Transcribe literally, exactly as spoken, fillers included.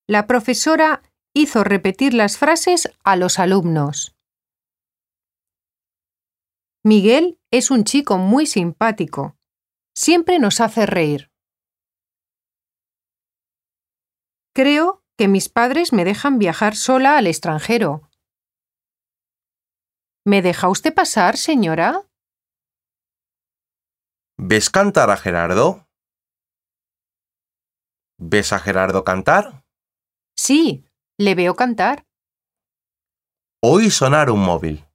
La profesora hizo repetir las frases a los alumnos. Miguel es un chico muy simpático. Siempre nos hace reír. Creo que mis padres me dejan viajar sola al extranjero. ¿Me deja usted pasar, señora? ¿Ves cantar a Gerardo? ¿Ves a Gerardo cantar? Sí, le veo cantar. Oí sonar un móvil.